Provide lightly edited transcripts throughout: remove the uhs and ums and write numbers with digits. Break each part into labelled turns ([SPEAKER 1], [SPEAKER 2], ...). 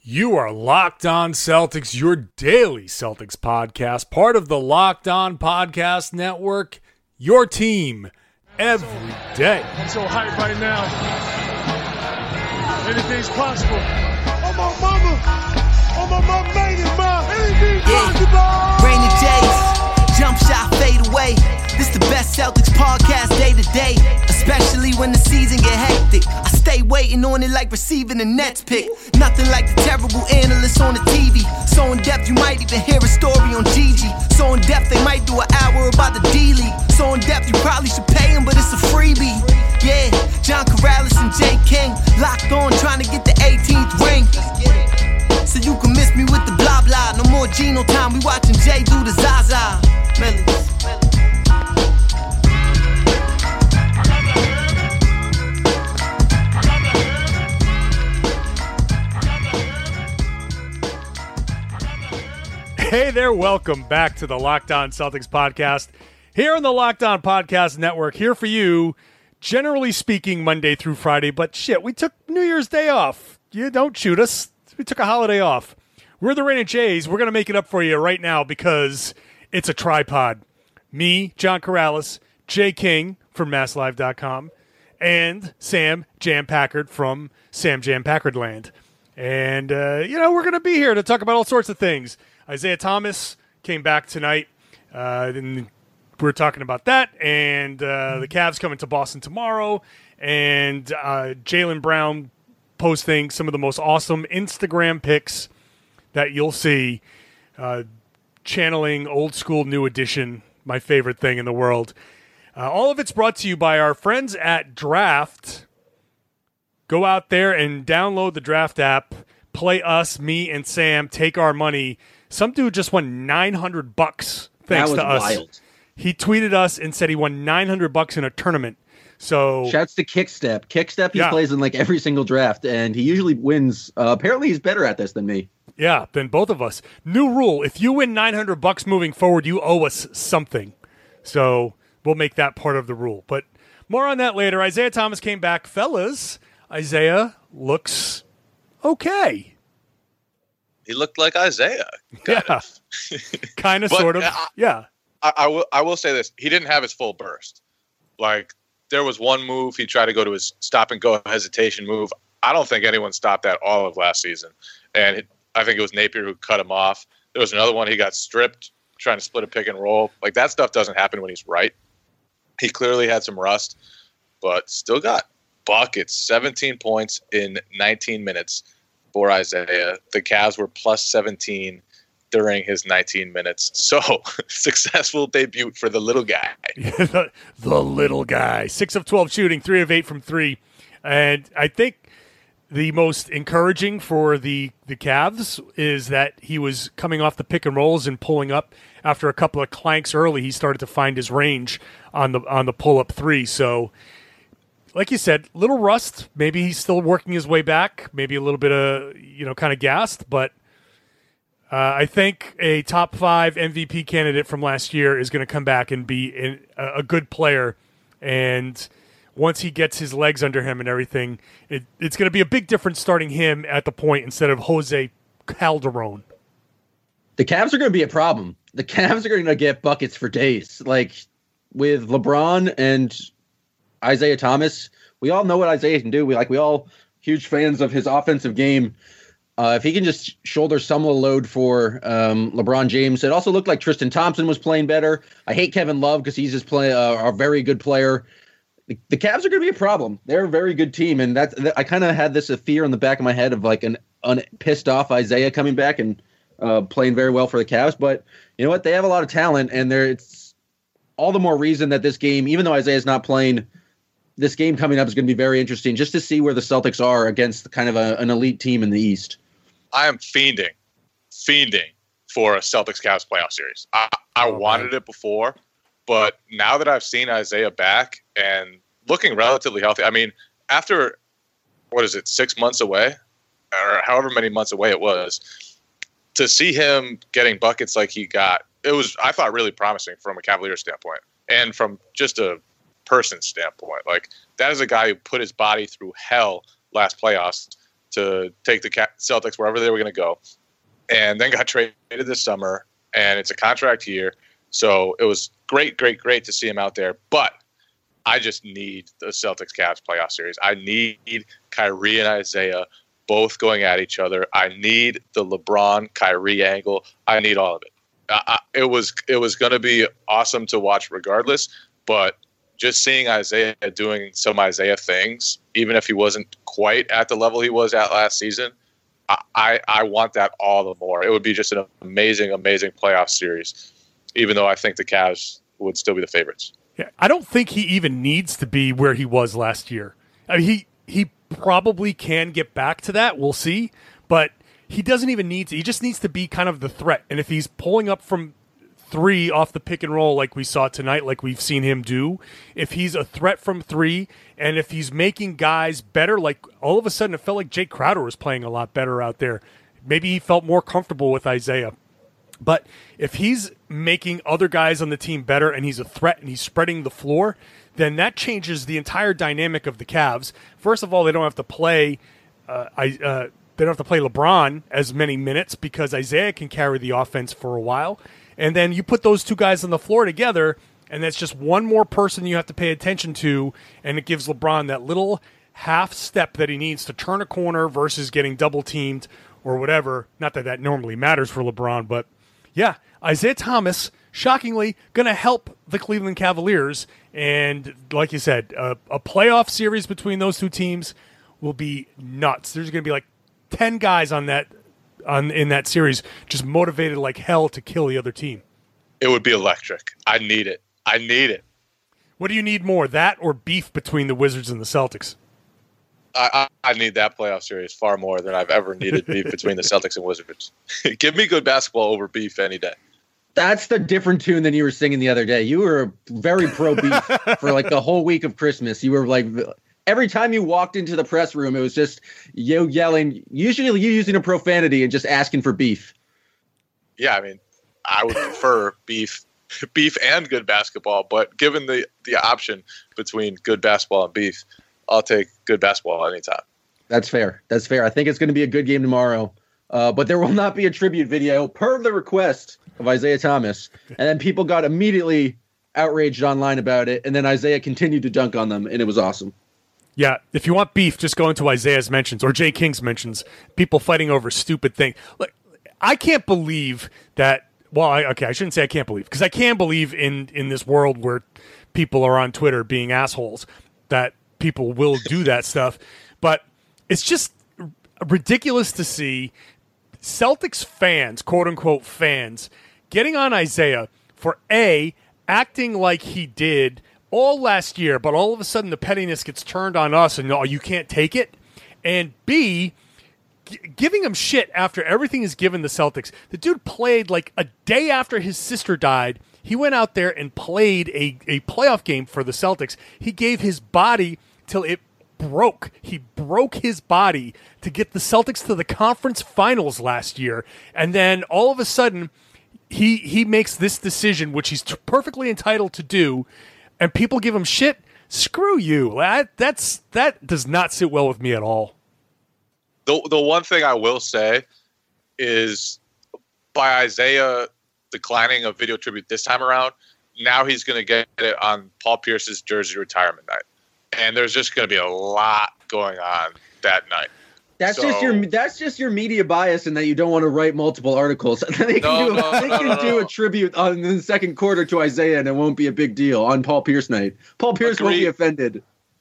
[SPEAKER 1] You are Locked On Celtics, your daily Celtics podcast, part of the Locked On Podcast Network, your team every day.
[SPEAKER 2] I'm so hyped right now. Anything's possible. Oh, my mama made it, man. Anything's possible.
[SPEAKER 3] Rainy days, jump shot, fade away. This the best Celtics podcast day to day, especially when the season get hectic. I stay waiting on it like receiving a Nets pick. Nothing like the terrible analysts on the TV. So in depth you might even hear a story on Gigi. So in depth they might do an hour about the D-League. So in depth you probably should pay him, but it's a freebie. Yeah, John Corrales and Jay King locked on trying to get the 18th ring. So you can miss me with the blah blah. No more Geno time, we watching Jay do the Zaza. Melodies.
[SPEAKER 1] Hey there, welcome back to the Locked On Celtics podcast. Here on the Locked On Podcast Network, here for you, generally speaking, Monday through Friday. But shit, we took New Year's Day off. You don't shoot us. We took a holiday off. We're the Rain Jays. We're going to make it up for you right now because it's a tripod. Me, John Corrales, Jay King from MassLive.com, and Sam Jam Packard from Sam Jam Packard Land. And, we're going to be here to talk about all sorts of things. Isaiah Thomas came back tonight, and we're talking about that, and the Cavs coming to Boston tomorrow, and Jaylen Brown posting some of the most awesome Instagram pics that you'll see, channeling old school, new edition, my favorite thing in the world. All of it's brought to you by our friends at Draft. Go out there and download the Draft app, play us, me, and Sam, take our money. Some dude just won $900 thanks to us. Wild. He tweeted us and said he won $900 in a tournament. So
[SPEAKER 4] shouts to Kickstep. Kickstep, he plays in like every single draft, and he usually wins. Apparently, he's better at this than me.
[SPEAKER 1] Yeah, than both of us. New rule: if you win $900 moving forward, you owe us something. So we'll make that part of the rule. But more on that later. Isaiah Thomas came back, fellas. Isaiah looks okay.
[SPEAKER 5] He looked like Isaiah.
[SPEAKER 1] Kind of, sort of.
[SPEAKER 5] I will say this. He didn't have his full burst. Like, there was one move. He tried to go to his stop-and-go hesitation move. I don't think anyone stopped that all of last season. And I think it was Napier who cut him off. There was another one. He got stripped trying to split a pick and roll. Like, that stuff doesn't happen when he's right. He clearly had some rust, but still got buckets. 17 points in 19 minutes. For Isaiah. The Cavs were plus 17 during his 19 minutes. So, successful debut for the little guy.
[SPEAKER 1] the little guy. 6 of 12 shooting, 3 of 8 from 3. And I think the most encouraging for the Cavs is that he was coming off the pick and rolls and pulling up. After a couple of clanks early, he started to find his range on the pull-up 3. So, like you said, little rust. Maybe he's still working his way back. Maybe a little bit of, kind of gassed. But I think a top 5 MVP candidate from last year is going to come back and be a good player. And once he gets his legs under him and everything, it's going to be a big difference starting him at the point instead of Jose Calderon.
[SPEAKER 4] The Cavs are going to be a problem. The Cavs are going to get buckets for days. Like, with LeBron and Isaiah Thomas, we all know what Isaiah can do. We all huge fans of his offensive game. If he can just shoulder some of the load for LeBron James. It also looked like Tristan Thompson was playing better. I hate Kevin Love because he's just a very good player. The Cavs are going to be a problem. They're a very good team, and I kind of had this fear in the back of my head of like an pissed off Isaiah coming back and playing very well for the Cavs. But you know what? They have a lot of talent, and it's all the more reason that this game, even though Isaiah's not playing, this game coming up is going to be very interesting just to see where the Celtics are against kind of an elite team in the East.
[SPEAKER 5] I am fiending for a Celtics-Cavs playoff series. I wanted it before, but now that I've seen Isaiah back and looking relatively healthy, I mean, after, 6 months away, or however many months away it was, to see him getting buckets like he got, it was, I thought, really promising from a Cavaliers standpoint and from just a person standpoint. Like, that is a guy who put his body through hell last playoffs to take the Celtics wherever they were going to go, and then got traded this summer, and it's a contract year. So it was great to see him out there. But I just need the Celtics-Cavs playoff series. I need Kyrie and Isaiah both going at each other. I need the LeBron-Kyrie angle. I need all of it. It was going to be awesome to watch regardless, but just seeing Isaiah doing some Isaiah things, even if he wasn't quite at the level he was at last season, I want that all the more. It would be just an amazing playoff series, even though I think the Cavs would still be the favorites.
[SPEAKER 1] Yeah, I don't think he even needs to be where he was last year. I mean, he probably can get back to that. We'll see. But he doesn't even need to. He just needs to be kind of the threat. And if he's pulling up from 3 off the pick and roll like we saw tonight, like we've seen him do, if he's a threat from 3, and if he's making guys better, like all of a sudden it felt like Jake Crowder was playing a lot better out there. Maybe he felt more comfortable with Isaiah. But if he's making other guys on the team better and he's a threat and he's spreading the floor, then that changes the entire dynamic of the Cavs. First of all, they don't have to play LeBron as many minutes because Isaiah can carry the offense for a while. And then you put those two guys on the floor together, and that's just one more person you have to pay attention to, and it gives LeBron that little half step that he needs to turn a corner versus getting double-teamed or whatever. Not that normally matters for LeBron, but yeah, Isaiah Thomas, shockingly, going to help the Cleveland Cavaliers. And like you said, a playoff series between those two teams will be nuts. There's going to be like 10 guys in that series just motivated like hell to kill the other team.
[SPEAKER 5] It would be electric. I need it.
[SPEAKER 1] What do you need more, that or beef between the Wizards and the Celtics?
[SPEAKER 5] I need that playoff series far more than I've ever needed beef between the Celtics and Wizards. Give me good basketball over beef any day.
[SPEAKER 4] That's the different tune than you were singing the other day. You were very pro beef for like the whole week of Christmas. You were like, every time you walked into the press room, it was just you yelling, usually you using a profanity and just asking for beef.
[SPEAKER 5] Yeah, I mean, I would prefer beef and good basketball, but given the option between good basketball and beef, I'll take good basketball anytime.
[SPEAKER 4] That's fair. I think it's going to be a good game tomorrow. But there will not be a tribute video per the request of Isaiah Thomas. And then people got immediately outraged online about it. And then Isaiah continued to dunk on them, and it was awesome.
[SPEAKER 1] Yeah, if you want beef, just go into Isaiah's mentions or Jay King's mentions. People fighting over stupid things. Look, I can't believe that. Well, I shouldn't say I can't believe, because I can believe in this world where people are on Twitter being assholes, that people will do that stuff. But it's just ridiculous to see Celtics fans, quote-unquote fans, getting on Isaiah for A, acting like he did all last year, but all of a sudden the pettiness gets turned on us and you can't take it, and B, giving him shit after everything is given the Celtics. The dude played like a day after his sister died. He went out there and played a playoff game for the Celtics. He gave his body till it broke. He broke his body to get the Celtics to the conference finals last year. And then all of a sudden, he makes this decision, which he's perfectly entitled to do, and people give him shit. Screw you. That does not sit well with me at all.
[SPEAKER 5] The one thing I will say is, by Isaiah declining a video tribute this time around, now he's going to get it on Paul Pierce's jersey retirement night. And there's just going to be a lot going on that night.
[SPEAKER 4] That's just your media bias, and that you don't want to write multiple articles. They can do a tribute on the second quarter to Isaiah, and it won't be a big deal on Paul Pierce night. Paul Pierce won't be offended.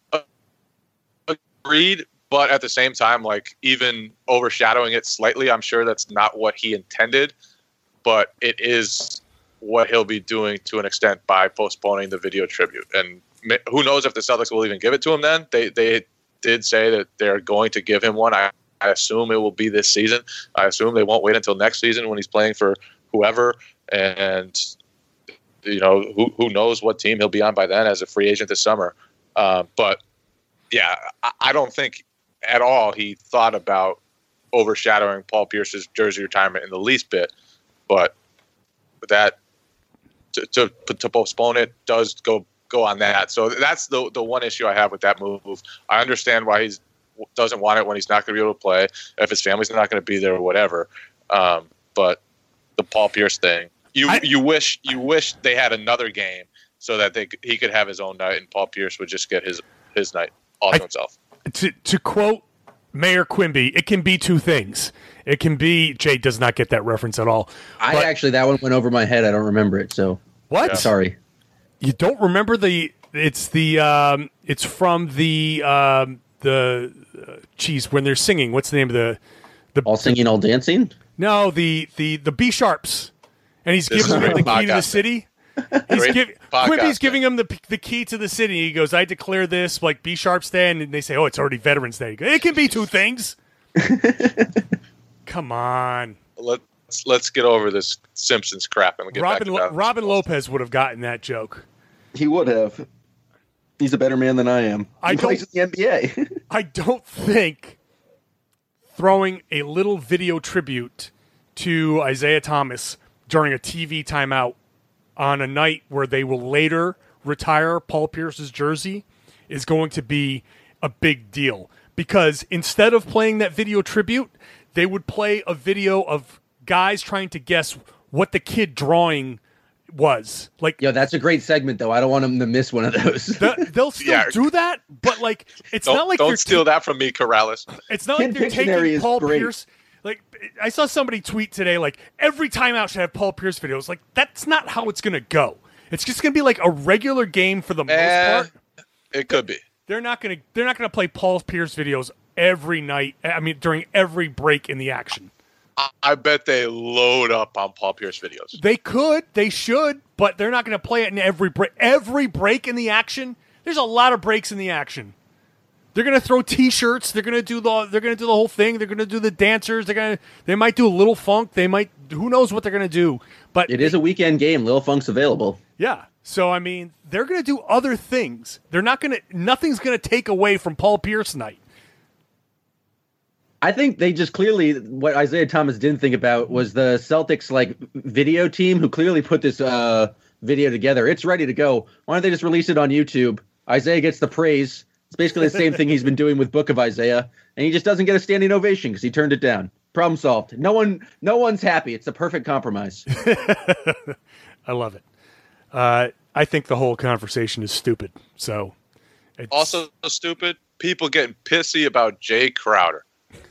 [SPEAKER 5] Agreed, but at the same time, like, even overshadowing it slightly, I'm sure that's not what he intended, but it is what he'll be doing to an extent by postponing the video tribute. And who knows if the Celtics will even give it to him then. They did say that they're going to give him one. I assume it will be this season. I assume they won't wait until next season when he's playing for whoever. And, you know, who knows what team he'll be on by then as a free agent this summer. But, yeah, I don't think at all he thought about overshadowing Paul Pierce's jersey retirement in the least bit. But that to postpone it does go on that. So that's the one issue I have with that move. I understand why doesn't want it when he's not going to be able to play, if his family's not going to be there or whatever. But the Paul Pierce thing, you wish they had another game so that he could have his own night, and Paul Pierce would just get his night all to himself.
[SPEAKER 1] To quote Mayor Quimby, it can be two things. It can be, Jay does not get that reference at all.
[SPEAKER 4] That one went over my head. I don't remember it. So
[SPEAKER 1] what?
[SPEAKER 4] Yeah. Sorry,
[SPEAKER 1] you don't remember it's from the when they're singing. What's the name of the
[SPEAKER 4] All Singing, All Dancing?
[SPEAKER 1] No, the B Sharps, and he's giving them the key to the city. Quimby's giving him the key to the city. He goes, "I declare this like B Sharp's Day," and they say, "Oh, it's already Veterans Day." He goes, it can be two things. Come on,
[SPEAKER 5] let's get over this Simpsons crap and get back to
[SPEAKER 1] Robin Lopez would have gotten that joke.
[SPEAKER 6] He would have. He's a better man than I am. He plays in the NBA.
[SPEAKER 1] I don't think throwing a little video tribute to Isaiah Thomas during a TV timeout on a night where they will later retire Paul Pierce's jersey is going to be a big deal. Because instead of playing that video tribute, they would play a video of guys trying to guess what the kid drawing was. Like,
[SPEAKER 4] yo, that's a great segment, though. I don't want them to miss one of those.
[SPEAKER 1] They'll still do that, but like, it's not like
[SPEAKER 5] don't steal that from me, Corrales.
[SPEAKER 1] It's not like they're taking Paul Pierce. Like, I saw somebody tweet today, like, every timeout should have Paul Pierce videos. Like, that's not how it's going to go. It's just going to be like a regular game for the most part.
[SPEAKER 5] It could be.
[SPEAKER 1] They're not going to play Paul Pierce videos every night. I mean, during every break in the action.
[SPEAKER 5] I bet they load up on Paul Pierce videos.
[SPEAKER 1] They could, they should, but they're not going to play it in every break. Every break in the action. There's a lot of breaks in the action. They're going to throw T-shirts. They're going to do the whole thing. They're going to do the dancers. They might do a Little Funk. They might. Who knows what they're going to do? But
[SPEAKER 4] it is a weekend game. Little Funk's available.
[SPEAKER 1] Yeah. So I mean, they're going to do other things. They're not going to. Nothing's going to take away from Paul Pierce night.
[SPEAKER 4] I think they just clearly, what Isaiah Thomas didn't think about was the Celtics video team who clearly put this video together. It's ready to go. Why don't they just release it on YouTube? Isaiah gets the praise. It's basically the same thing he's been doing with Book of Isaiah, and he just doesn't get a standing ovation because he turned it down. Problem solved. No one's happy. It's the perfect compromise.
[SPEAKER 1] I love it. I think the whole conversation is stupid. So,
[SPEAKER 5] also stupid. People getting pissy about Jay Crowder.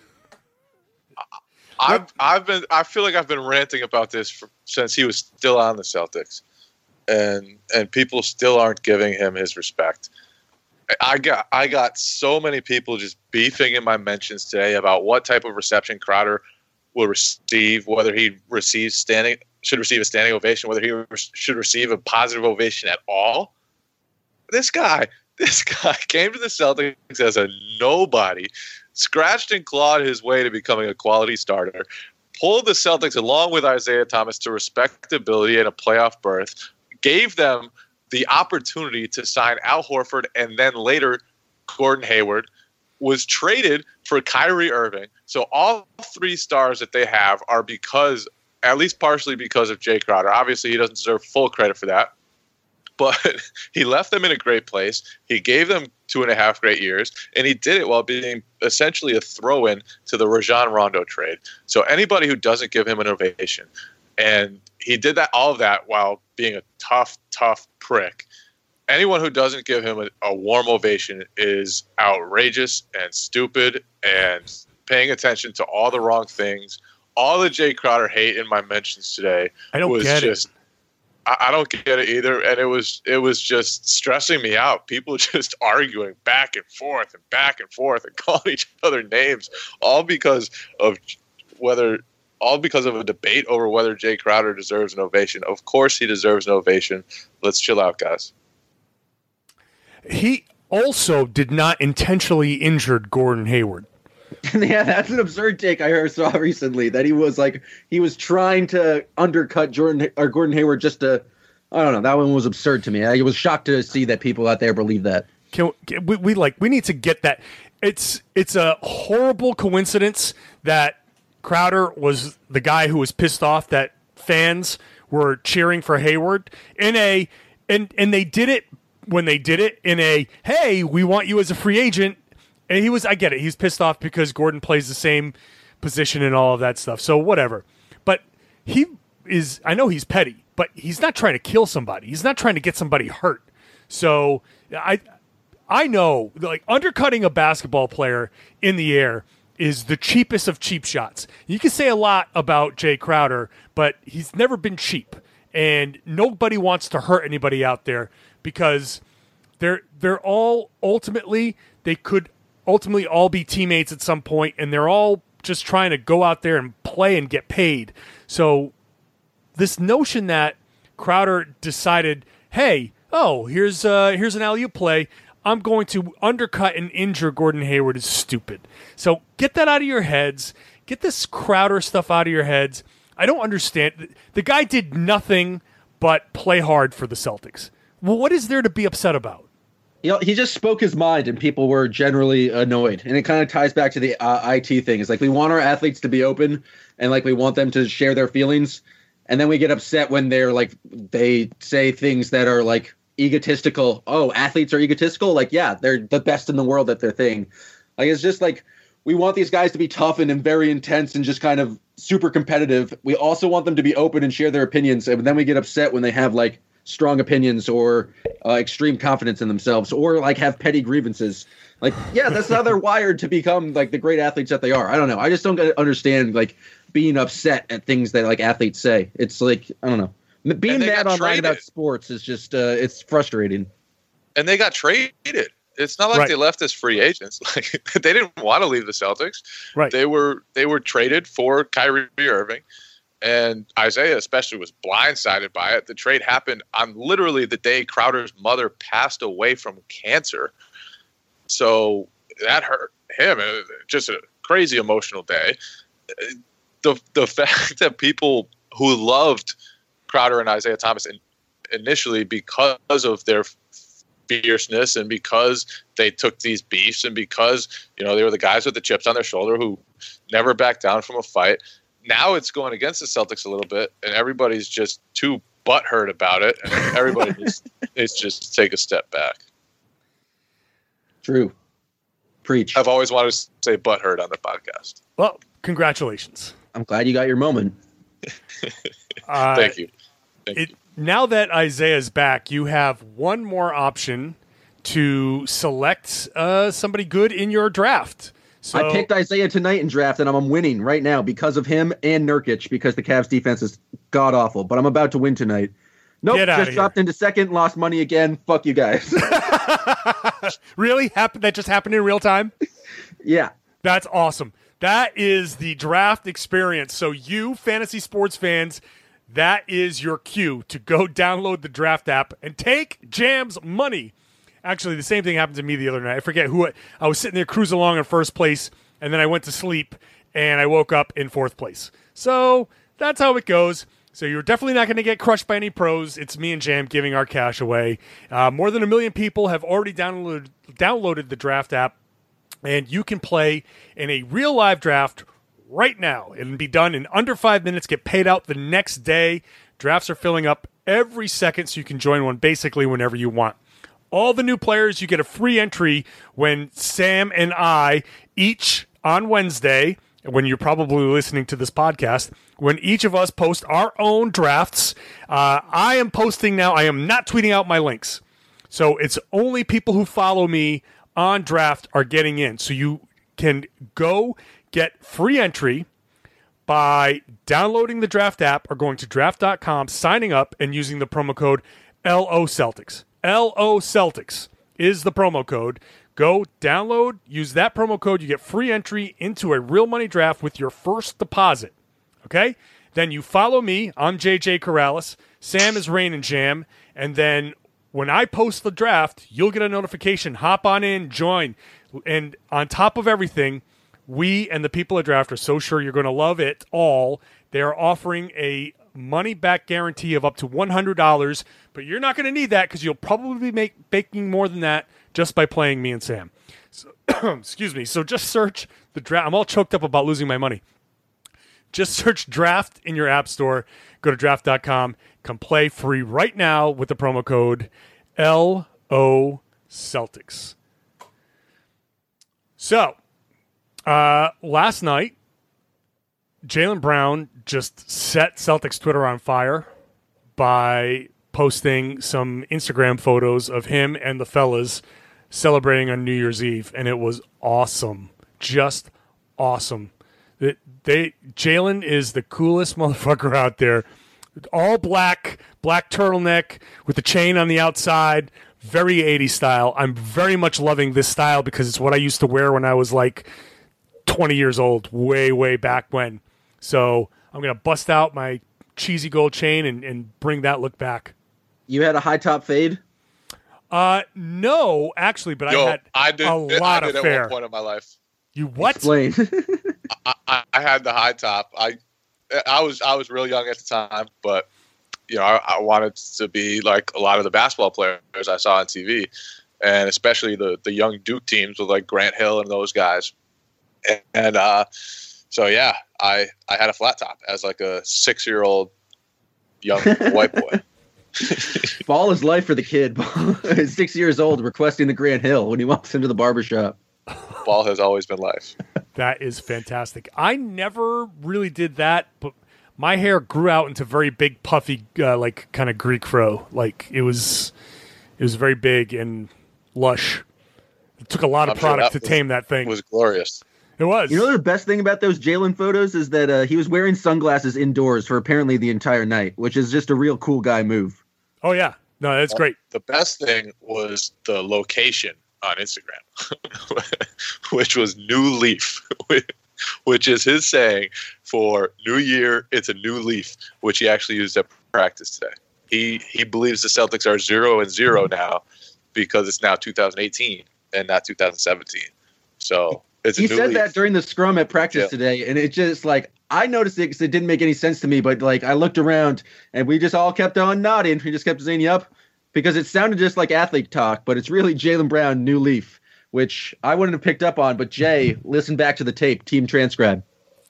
[SPEAKER 5] I feel like I've been ranting about this since he was still on the Celtics, and people still aren't giving him his respect. I got so many people just beefing in my mentions today about what type of reception Crowder will receive, whether he should receive a standing ovation, whether he should receive a positive ovation at all. This guy came to the Celtics as a nobody, scratched and clawed his way to becoming a quality starter, pulled the Celtics along with Isaiah Thomas to respectability and a playoff berth, gave them the opportunity to sign Al Horford and then later Gordon Hayward, was traded for Kyrie Irving. So all three stars that they have are at least partially because of Jay Crowder. Obviously, he doesn't deserve full credit for that. But he left them in a great place. He gave them 2.5 great years, and he did it while being essentially a throw-in to the Rajon Rondo trade. So anybody who doesn't give him an ovation, and he did all of that while being a tough prick. Anyone who doesn't give him a warm ovation is outrageous and stupid and paying attention to all the wrong things. All the Jay Crowder hate in my mentions today I don't get it either, and it was just stressing me out. People just arguing back and forth and calling each other names, all because of a debate over whether Jay Crowder deserves an ovation. Of course he deserves an ovation. Let's chill out, guys.
[SPEAKER 1] He also did not intentionally injure Gordon Hayward.
[SPEAKER 4] Yeah, that's an absurd take I saw recently, that he was trying to undercut Gordon Hayward just to, I don't know, that one was absurd to me. I was shocked to see that people out there believe that.
[SPEAKER 1] We need to get that. It's a horrible coincidence that Crowder was the guy who was pissed off that fans were cheering for Hayward and they did it when they did it in a, hey, we want you as a free agent, And I get it. He's pissed off because Gordon plays the same position and all of that stuff. So whatever. But I know he's petty, but he's not trying to kill somebody. He's not trying to get somebody hurt. So I know, like, undercutting a basketball player in the air is the cheapest of cheap shots. You can say a lot about Jay Crowder, but he's never been cheap. And nobody wants to hurt anybody out there because they're all they could ultimately all be teammates at some point, and they're all just trying to go out there and play and get paid. So this notion that Crowder decided, hey, here's an alley-oop play, I'm going to undercut and injure Gordon Hayward is stupid. So get that out of your heads. Get this Crowder stuff out of your heads. I don't understand. The guy did nothing but play hard for the Celtics. Well, what is there to be upset about?
[SPEAKER 4] He just spoke his mind, and people were generally annoyed. And it kind of ties back to the IT thing. It's like we want our athletes to be open, and like we want them to share their feelings, and then we get upset when they say things that are like egotistical. Oh, athletes are egotistical? Like, yeah, they're the best in the world at their thing. Like, it's just like we want these guys to be tough and very intense and just kind of super competitive. We also want them to be open and share their opinions, and then we get upset when they have like strong opinions or extreme confidence in themselves or like have petty grievances. Like, yeah, that's how they're wired to become like the great athletes that they are. I don't know. I just don't understand like being upset at things that like athletes say. It's like, I don't know. Being mad online about sports is just it's frustrating.
[SPEAKER 5] And they got traded. It's not like they left as free agents. Like, they didn't want to leave the Celtics.
[SPEAKER 1] Right.
[SPEAKER 5] They were traded for Kyrie Irving. And Isaiah especially was blindsided by it. The trade happened on literally the day Crowder's mother passed away from cancer. So that hurt him. Just a crazy emotional day. The fact that people who loved Crowder and Isaiah Thomas initially because of their fierceness and because they took these beefs and because, they were the guys with the chips on their shoulder who never backed down from a fight. Now it's going against the Celtics a little bit, and everybody's just too butthurt about it, and everybody needs to just take a step back.
[SPEAKER 4] True. Preach.
[SPEAKER 5] I've always wanted to say butthurt on the podcast.
[SPEAKER 1] Well, congratulations.
[SPEAKER 4] I'm glad you got your moment.
[SPEAKER 5] Thank you.
[SPEAKER 1] Now that Isaiah's back, you have one more option to select somebody good in your draft. So,
[SPEAKER 4] I picked Isaiah tonight in draft, and I'm winning right now because of him and Nurkic because the Cavs defense is god-awful. But I'm about to win tonight. Nope, just dropped into second, lost money again. Fuck you guys.
[SPEAKER 1] Really? That just happened in real time?
[SPEAKER 4] Yeah.
[SPEAKER 1] That's awesome. That is the draft experience. So you, fantasy sports fans, that is your cue to go download the draft app and take Jam's money. Actually, the same thing happened to me the other night. I forget I was sitting there cruising along in first place, and then I went to sleep, and I woke up in fourth place. So that's how it goes. So you're definitely not going to get crushed by any pros. It's me and Jam giving our cash away. More than 1 million people have already downloaded the draft app, and you can play in a real live draft right now. It'll be done in under 5 minutes, get paid out the next day. Drafts are filling up every second, so you can join one basically whenever you want. All the new players, you get a free entry when Sam and I each on Wednesday, when you're probably listening to this podcast, when each of us post our own drafts. I am posting now. I am not tweeting out my links. So it's only people who follow me on draft are getting in. So you can go get free entry by downloading the draft app or going to draft.com, signing up, and using the promo code LOCeltics. LO Celtics is the promo code. Go download, use that promo code. You get free entry into a real money draft with your first deposit. Okay? Then you follow me. I'm JJ Corrales. Sam is Rain and Jam. And then when I post the draft, you'll get a notification. Hop on in, join. And on top of everything, we and the people at Draft are so sure you're going to love it all. They are offering a money-back guarantee of up to $100, but you're not going to need that because you'll probably be making more than that just by playing me and Sam. So, excuse me. So just search the draft. I'm all choked up about losing my money. Just search draft in your app store. Go to draft.com. Come play free right now with the promo code LO Celtics. So, last night, Jaylen Brown just set Celtics Twitter on fire by posting some Instagram photos of him and the fellas celebrating on New Year's Eve, and it was awesome. Just awesome. Jaylen is the coolest motherfucker out there. All black turtleneck with the chain on the outside, very 80s style. I'm very much loving this style because it's what I used to wear when I was like 20 years old, way back when. So I'm going to bust out my cheesy gold chain and bring that look back.
[SPEAKER 4] You had a high top fade?
[SPEAKER 1] No, actually, but I did a lot of fair.
[SPEAKER 5] At one point in my life.
[SPEAKER 1] You what?
[SPEAKER 4] Explain.
[SPEAKER 5] I had the high top. I was real young at the time, but I wanted to be like a lot of the basketball players I saw on TV, and especially the young Duke teams with like Grant Hill and those guys. And so yeah, I had a flat top as like a 6-year-old young white boy.
[SPEAKER 4] Ball is life for the kid. 6 years old, requesting the Grant Hill when he walks into the barbershop.
[SPEAKER 5] Ball has always been life.
[SPEAKER 1] That is fantastic. I never really did that, but my hair grew out into very big, puffy, like kind of Greek fro. Like it was very big and lush. It took a lot of product to tame that thing.
[SPEAKER 5] It was glorious.
[SPEAKER 1] It was.
[SPEAKER 4] You know the best thing about those Jaylen photos is that he was wearing sunglasses indoors for apparently the entire night, which is just a real cool guy move.
[SPEAKER 1] Oh yeah, no, that's great.
[SPEAKER 5] The best thing was the location on Instagram, which was New Leaf, which is his saying for New Year. It's a new leaf, which he actually used at practice today. He believes the Celtics are 0-0 now because it's now 2018 and not 2017. So it's a new
[SPEAKER 4] said
[SPEAKER 5] leaf.
[SPEAKER 4] that during the scrum at practice today, and it just like I noticed it because it didn't make any sense to me. But like I looked around and we just all kept on nodding. We just kept saying "yup." Because it sounded just like athlete talk, but it's really Jaylen Brown, New Leaf, which I wouldn't have picked up on. But Jay, listen back to the tape, team transcribe.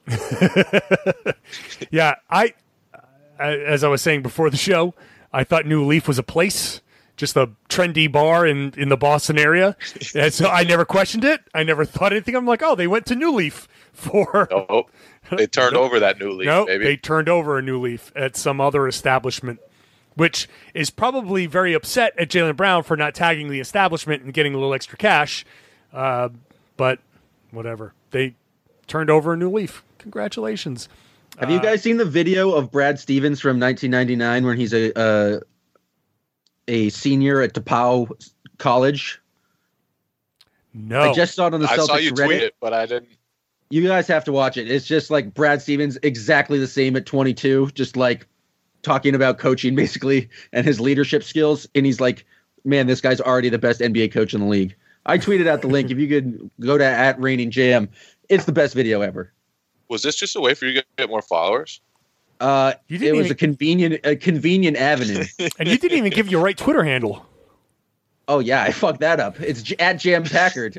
[SPEAKER 1] Yeah, as I was saying before the show, I thought New Leaf was a place, just a trendy bar in the Boston area. And so I never questioned it. I never thought anything. I'm like, oh, they went to New Leaf for...
[SPEAKER 5] No, they turned over that New Leaf,
[SPEAKER 1] no,
[SPEAKER 5] baby.
[SPEAKER 1] They turned over a New Leaf at some other establishment, which is probably very upset at Jaylen Brown for not tagging the establishment and getting a little extra cash. But whatever. They turned over a New Leaf. Congratulations.
[SPEAKER 4] Have you guys seen the video of Brad Stevens from 1999 when he's a senior at DePauw College?
[SPEAKER 1] No.
[SPEAKER 4] I just saw it on the Celtics Reddit.
[SPEAKER 5] I saw you tweet it, but I didn't.
[SPEAKER 4] You guys have to watch it. It's just like Brad Stevens, exactly the same at 22, just like talking about coaching basically and his leadership skills. And he's like, man, this guy's already the best NBA coach in the league. I tweeted out the link. If you could go to @RainingJam, it's the best video ever.
[SPEAKER 5] Was this just a way for you to get more followers?
[SPEAKER 4] It was a convenient avenue.
[SPEAKER 1] And you didn't even give your right Twitter handle.
[SPEAKER 4] Oh yeah, I fucked that up. It's @JamPackard.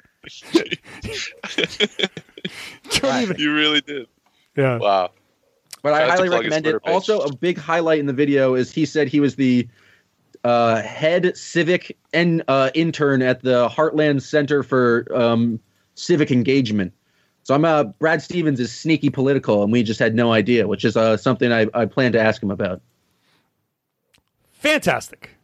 [SPEAKER 5] You really did.
[SPEAKER 1] Yeah.
[SPEAKER 5] Wow.
[SPEAKER 4] But I highly recommend it. Also, a big highlight in the video is he said he was the head civic intern at the Heartland Center for Civic Engagement. So Brad Stevens is sneaky political, and we just had no idea, which is something I plan to ask him about.
[SPEAKER 1] Fantastic.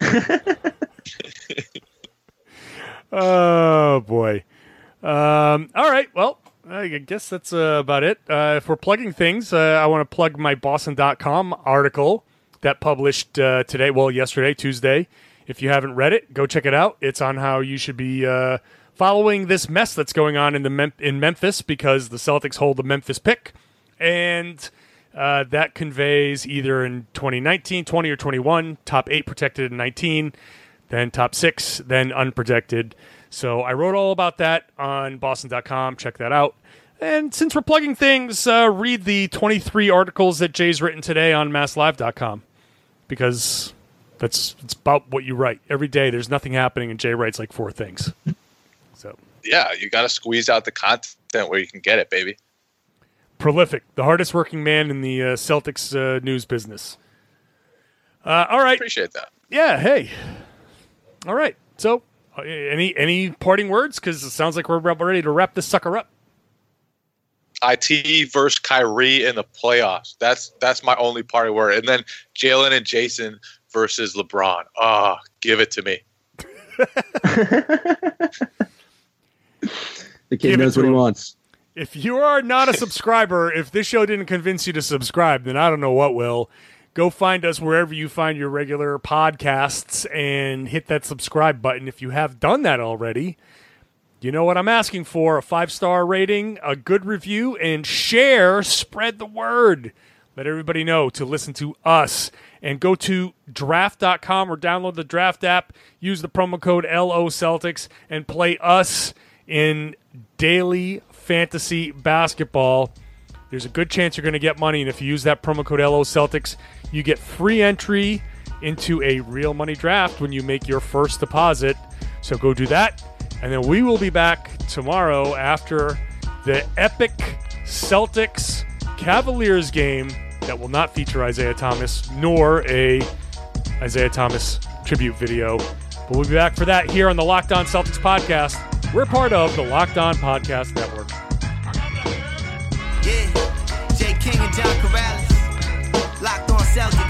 [SPEAKER 1] Oh, boy. All right, well, I guess that's about it. If we're plugging things, I want to plug my Boston.com article that published yesterday, Tuesday. If you haven't read it, go check it out. It's on how you should be following this mess that's going on in Memphis because the Celtics hold the Memphis pick. And that conveys either in 2019, 20, or 21, top 8 protected in 19, then top 6, then unprotected. So I wrote all about that on Boston.com. Check that out. And since we're plugging things, read the 23 articles that Jay's written today on MassLive.com because it's about what you write. Every day there's nothing happening and Jay writes like 4 things. So
[SPEAKER 5] yeah, you got to squeeze out the content where you can get it, baby.
[SPEAKER 1] Prolific. The hardest working man in the Celtics news business. All right.
[SPEAKER 5] Appreciate that.
[SPEAKER 1] Yeah, hey. All right. So Any parting words? Because it sounds like we're ready to wrap this sucker up.
[SPEAKER 5] IT versus Kyrie in the playoffs. That's my only parting word. And then Jalen and Jason versus LeBron. Give it to me.
[SPEAKER 4] The kid knows what he wants.
[SPEAKER 1] If you are not a subscriber, if this show didn't convince you to subscribe, then I don't know what will. Go find us wherever you find your regular podcasts and hit that subscribe button. If you have done that already, you know what I'm asking for: a 5-star rating, a good review, and share. Spread the word. Let everybody know to listen to us. And go to draft.com or download the Draft app. Use the promo code LOCeltics and play us in daily fantasy basketball. There's a good chance you're going to get money, and if you use that promo code LOCeltics, you get free entry into a real money draft when you make your first deposit. So go do that, and then we will be back tomorrow after the epic Celtics-Cavaliers game that will not feature Isaiah Thomas, nor a Isaiah Thomas tribute video. But we'll be back for that here on the Locked On Celtics podcast. We're part of the Locked On Podcast Network.
[SPEAKER 3] Yeah, Jay King and John Corrales, Locked On Celtics.